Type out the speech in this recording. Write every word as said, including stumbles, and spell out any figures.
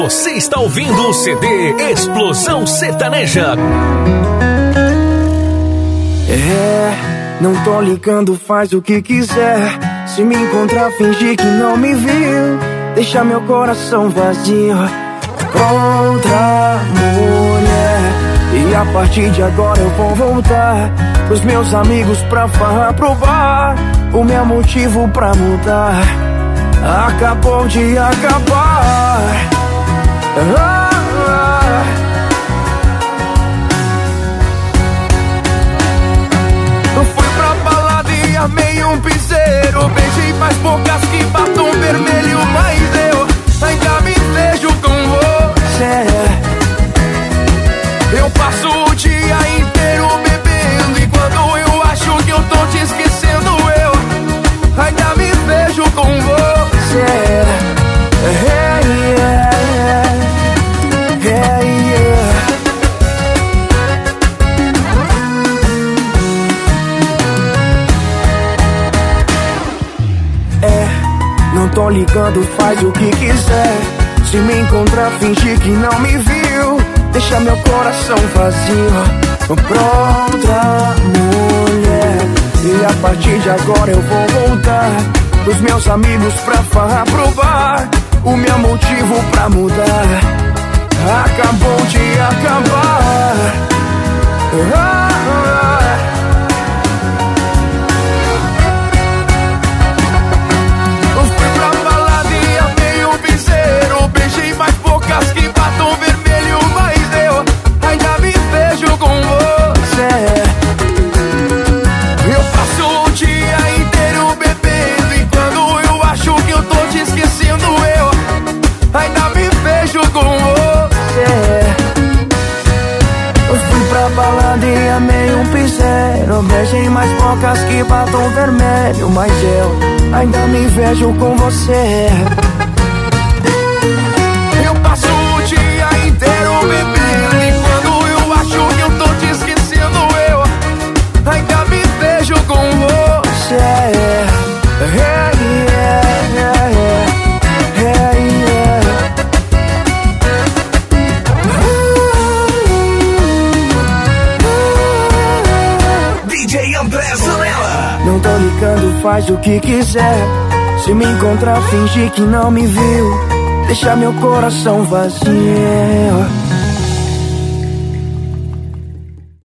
Você está ouvindo o C D Explosão Sertaneja. É, não tô ligando, faz o que quiser. Se me encontrar, fingir que não me viu. Deixa meu coração vazio contra mulher. E a partir de agora eu vou voltar pros meus amigos pra farra, pro bar. O meu motivo pra mudar acabou de acabar. Ah, ah. Eu fui pra balada e armei um piseiro. Beijei mais bocas que batom vermelho. Mas eu ainda me vejo com você. Eu passo o dia inteiro bebendo, e quando eu acho que eu tô te esquecendo, eu ainda me vejo com você. Hey, yeah, yeah. Hey, yeah. É, não tô ligando, faz o que quiser. Se me encontrar, fingir que não me viu. Deixa meu coração vazio pra outra mulher. E a partir de agora eu vou voltar pros meus amigos pra farra, pro bar. O meu motivo pra mudar acabou de acabar. Ah, ah. Eu fui pra balada e armei um piseiro. Beijei mais bocas que batom vermelho. Mas eu ainda me vejo com você. Eu passo o dia inteiro bebendo, e quando eu acho que eu tô te esquecendo, eu ainda me vejo com você. Eu fui pra balada e amei um piseiro. Beijei mais bocas que batom vermelho. Mas eu ainda me vejo com você. Eu passo o dia inteiro bebendo, e quando eu acho que eu tô te esquecendo, eu ainda me vejo com você. Hey, yeah, yeah, yeah. Hey, yeah. D J André Zanella. Não tô ligando, faz o que quiser. Se me encontrar, fingir que não me viu. Deixa meu coração vazio